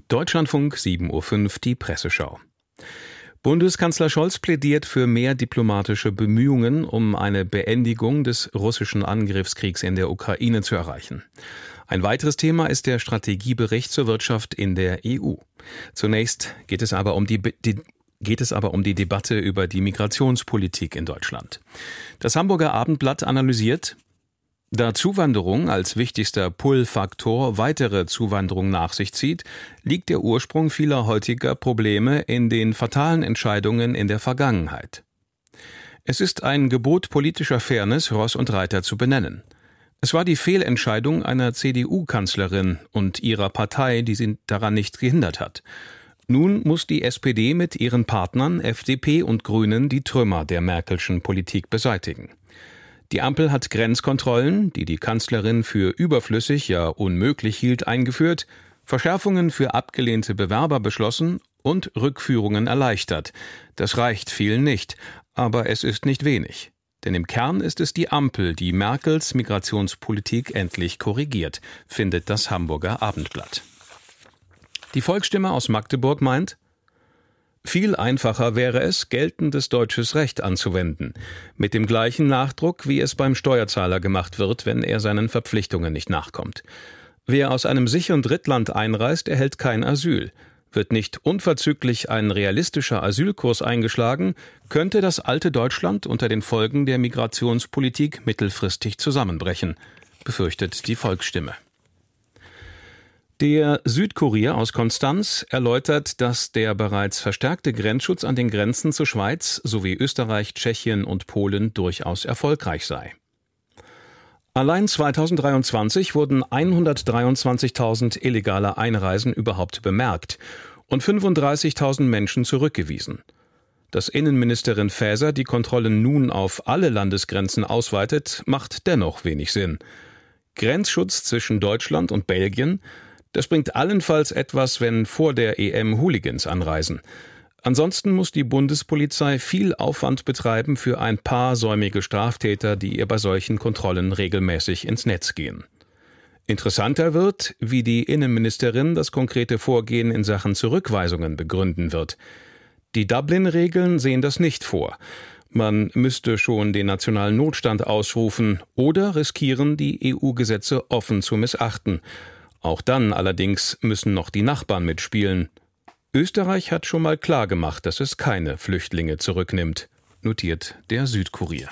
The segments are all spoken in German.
Deutschlandfunk 7:05 Uhr, die Presseschau. Bundeskanzler Scholz plädiert für mehr diplomatische Bemühungen, um eine Beendigung des russischen Angriffskriegs in der Ukraine zu erreichen. Ein weiteres Thema ist der Strategiebericht zur Wirtschaft in der EU. Zunächst geht es aber um die Debatte über die Migrationspolitik in Deutschland. Das Hamburger Abendblatt analysiert: Da Zuwanderung als wichtigster Pull-Faktor weitere Zuwanderung nach sich zieht, liegt der Ursprung vieler heutiger Probleme in den fatalen Entscheidungen in der Vergangenheit. Es ist ein Gebot politischer Fairness, Ross und Reiter zu benennen. Es war die Fehlentscheidung einer CDU-Kanzlerin und ihrer Partei, die sie daran nicht gehindert hat. Nun muss die SPD mit ihren Partnern FDP und Grünen die Trümmer der Merkelschen Politik beseitigen. Die Ampel hat Grenzkontrollen, die die Kanzlerin für überflüssig, ja unmöglich hielt, eingeführt, Verschärfungen für abgelehnte Bewerber beschlossen und Rückführungen erleichtert. Das reicht vielen nicht, aber es ist nicht wenig. Denn im Kern ist es die Ampel, die Merkels Migrationspolitik endlich korrigiert, findet das Hamburger Abendblatt. Die Volksstimme aus Magdeburg meint: Viel einfacher wäre es, geltendes deutsches Recht anzuwenden, mit dem gleichen Nachdruck, wie es beim Steuerzahler gemacht wird, wenn er seinen Verpflichtungen nicht nachkommt. Wer aus einem sicheren Drittland einreist, erhält kein Asyl. Wird nicht unverzüglich ein realistischer Asylkurs eingeschlagen, könnte das alte Deutschland unter den Folgen der Migrationspolitik mittelfristig zusammenbrechen, befürchtet die Volksstimme. Der Südkurier aus Konstanz erläutert, dass der bereits verstärkte Grenzschutz an den Grenzen zur Schweiz sowie Österreich, Tschechien und Polen durchaus erfolgreich sei. Allein 2023 wurden 123.000 illegale Einreisen überhaupt bemerkt und 35.000 Menschen zurückgewiesen. Dass Innenministerin Faeser die Kontrollen nun auf alle Landesgrenzen ausweitet, macht dennoch wenig Sinn. Grenzschutz zwischen Deutschland und Belgien, das bringt allenfalls etwas, wenn vor der EM Hooligans anreisen. Ansonsten muss die Bundespolizei viel Aufwand betreiben für ein paar säumige Straftäter, die ihr bei solchen Kontrollen regelmäßig ins Netz gehen. Interessanter wird, wie die Innenministerin das konkrete Vorgehen in Sachen Zurückweisungen begründen wird. Die Dublin-Regeln sehen das nicht vor. Man müsste schon den nationalen Notstand ausrufen oder riskieren, die EU-Gesetze offen zu missachten. Auch dann allerdings müssen noch die Nachbarn mitspielen. Österreich hat schon mal klar gemacht, dass es keine Flüchtlinge zurücknimmt, notiert der Südkurier.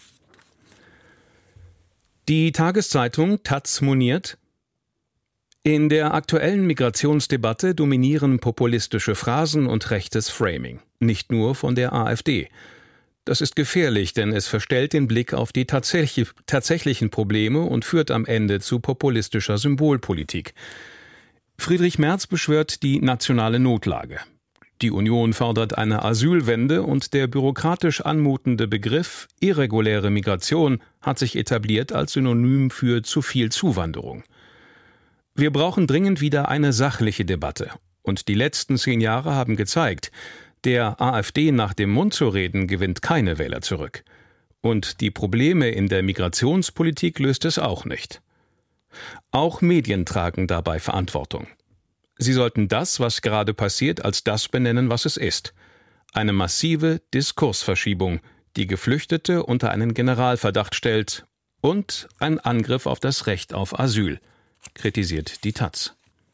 Die Tageszeitung taz moniert: In der aktuellen Migrationsdebatte dominieren populistische Phrasen und rechtes Framing, nicht nur von der AfD. Das ist gefährlich, denn es verstellt den Blick auf die tatsächlichen Probleme und führt am Ende zu populistischer Symbolpolitik. Friedrich Merz beschwört die nationale Notlage. Die Union fordert eine Asylwende und der bürokratisch anmutende Begriff irreguläre Migration hat sich etabliert als Synonym für zu viel Zuwanderung. Wir brauchen dringend wieder eine sachliche Debatte. Und die letzten 10 Jahre haben gezeigt, der AfD nach dem Mund zu reden, gewinnt keine Wähler zurück. Und die Probleme in der Migrationspolitik löst es auch nicht. Auch Medien tragen dabei Verantwortung. Sie sollten das, was gerade passiert, als das benennen, was es ist. Eine massive Diskursverschiebung, die Geflüchtete unter einen Generalverdacht stellt, und ein Angriff auf das Recht auf Asyl, kritisiert die taz.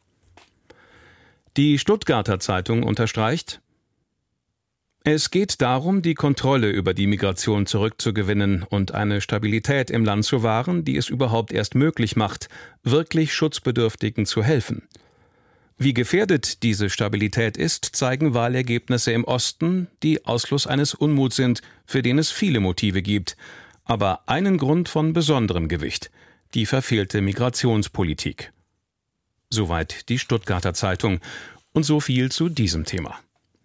Die Stuttgarter Zeitung unterstreicht: Es geht darum, die Kontrolle über die Migration zurückzugewinnen und eine Stabilität im Land zu wahren, die es überhaupt erst möglich macht, wirklich Schutzbedürftigen zu helfen. Wie gefährdet diese Stabilität ist, zeigen Wahlergebnisse im Osten, die Ausfluss eines Unmuts sind, für den es viele Motive gibt, aber einen Grund von besonderem Gewicht: die verfehlte Migrationspolitik. Soweit die Stuttgarter Zeitung und so viel zu diesem Thema.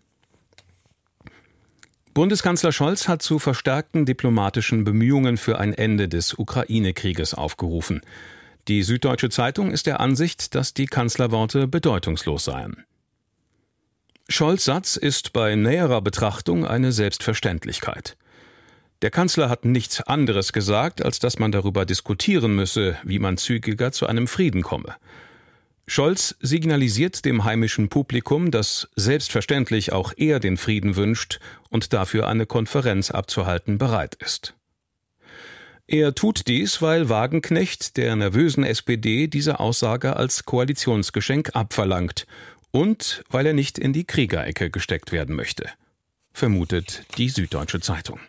Bundeskanzler Scholz hat zu verstärkten diplomatischen Bemühungen für ein Ende des Ukraine-Krieges aufgerufen. Die Süddeutsche Zeitung ist der Ansicht, dass die Kanzlerworte bedeutungslos seien. Scholz' Satz ist bei näherer Betrachtung eine Selbstverständlichkeit. Der Kanzler hat nichts anderes gesagt, als dass man darüber diskutieren müsse, wie man zügiger zu einem Frieden komme. Scholz signalisiert dem heimischen Publikum, dass selbstverständlich auch er den Frieden wünscht und dafür eine Konferenz abzuhalten bereit ist. Er tut dies, weil Wagenknecht der nervösen SPD diese Aussage als Koalitionsgeschenk abverlangt und weil er nicht in die Kriegerecke gesteckt werden möchte, vermutet die Süddeutsche Zeitung.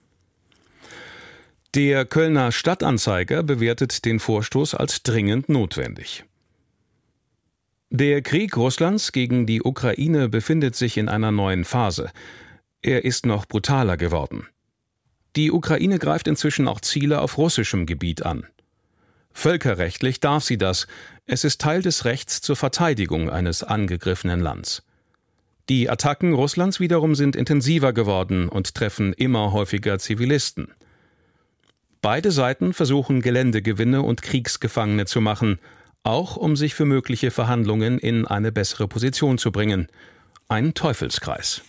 Der Kölner Stadtanzeiger bewertet den Vorstoß als dringend notwendig. Der Krieg Russlands gegen die Ukraine befindet sich in einer neuen Phase. Er ist noch brutaler geworden. Die Ukraine greift inzwischen auch Ziele auf russischem Gebiet an. Völkerrechtlich darf sie das. Es ist Teil des Rechts zur Verteidigung eines angegriffenen Lands. Die Attacken Russlands wiederum sind intensiver geworden und treffen immer häufiger Zivilisten. Beide Seiten versuchen Geländegewinne und Kriegsgefangene zu machen, auch um sich für mögliche Verhandlungen in eine bessere Position zu bringen. Ein Teufelskreis.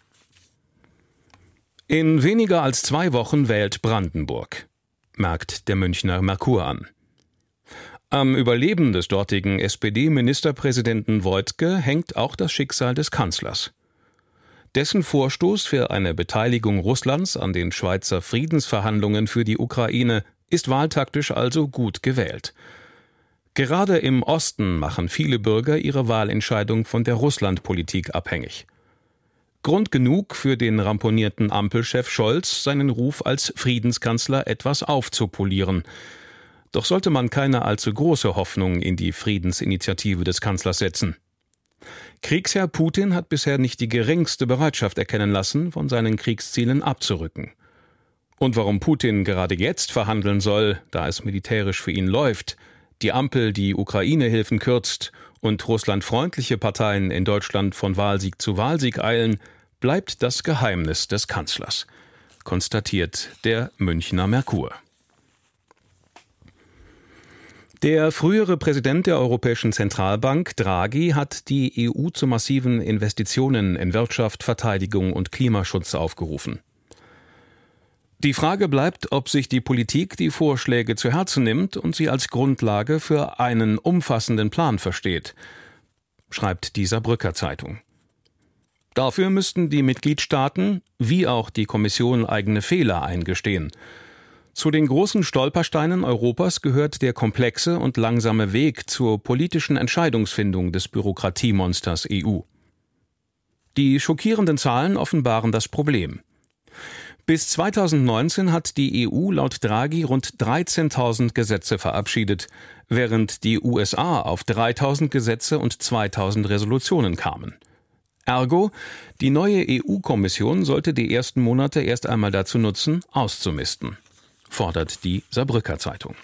In weniger als 2 Wochen wählt Brandenburg, merkt der Münchner Merkur an. Am Überleben des dortigen SPD-Ministerpräsidenten Woidke hängt auch das Schicksal des Kanzlers. Dessen Vorstoß für eine Beteiligung Russlands an den Schweizer Friedensverhandlungen für die Ukraine ist wahltaktisch also gut gewählt. Gerade im Osten machen viele Bürger ihre Wahlentscheidung von der Russlandpolitik abhängig. Grund genug für den ramponierten Ampelchef Scholz, seinen Ruf als Friedenskanzler etwas aufzupolieren. Doch sollte man keine allzu große Hoffnung in die Friedensinitiative des Kanzlers setzen. Kriegsherr Putin hat bisher nicht die geringste Bereitschaft erkennen lassen, von seinen Kriegszielen abzurücken. Und warum Putin gerade jetzt verhandeln soll, da es militärisch für ihn läuft, die Ampel die Ukraine-Hilfen kürzt und russlandfreundliche Parteien in Deutschland von Wahlsieg zu Wahlsieg eilen, bleibt das Geheimnis des Kanzlers, konstatiert der Münchner Merkur. Der frühere Präsident der Europäischen Zentralbank, Draghi, hat die EU zu massiven Investitionen in Wirtschaft, Verteidigung und Klimaschutz aufgerufen. Die Frage bleibt, ob sich die Politik die Vorschläge zu Herzen nimmt und sie als Grundlage für einen umfassenden Plan versteht, schreibt die Saarbrücker Zeitung. Dafür müssten die Mitgliedstaaten wie auch die Kommission eigene Fehler eingestehen. Zu den großen Stolpersteinen Europas gehört der komplexe und langsame Weg zur politischen Entscheidungsfindung des Bürokratiemonsters EU. Die schockierenden Zahlen offenbaren das Problem. Bis 2019 hat die EU laut Draghi rund 13.000 Gesetze verabschiedet, während die USA auf 3.000 Gesetze und 2.000 Resolutionen kamen. Ergo, die neue EU-Kommission sollte die ersten Monate erst einmal dazu nutzen, auszumisten, fordert die Saarbrücker Zeitung.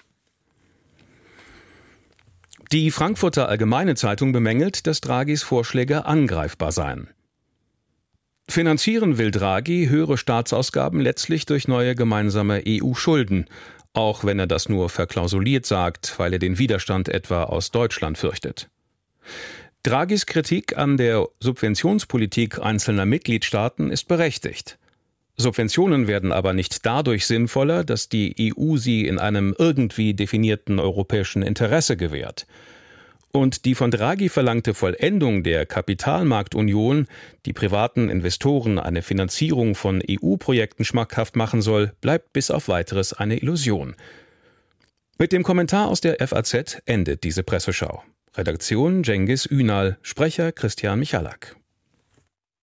Die Frankfurter Allgemeine Zeitung bemängelt, dass Draghis Vorschläge angreifbar seien. Finanzieren will Draghi höhere Staatsausgaben letztlich durch neue gemeinsame EU-Schulden, auch wenn er das nur verklausuliert sagt, weil er den Widerstand etwa aus Deutschland fürchtet. Draghis Kritik an der Subventionspolitik einzelner Mitgliedstaaten ist berechtigt. Subventionen werden aber nicht dadurch sinnvoller, dass die EU sie in einem irgendwie definierten europäischen Interesse gewährt. Und die von Draghi verlangte Vollendung der Kapitalmarktunion, die privaten Investoren eine Finanzierung von EU-Projekten schmackhaft machen soll, bleibt bis auf Weiteres eine Illusion. Mit dem Kommentar aus der FAZ endet diese Presseschau. Redaktion Cengiz Ünal, Sprecher Christian Michalak.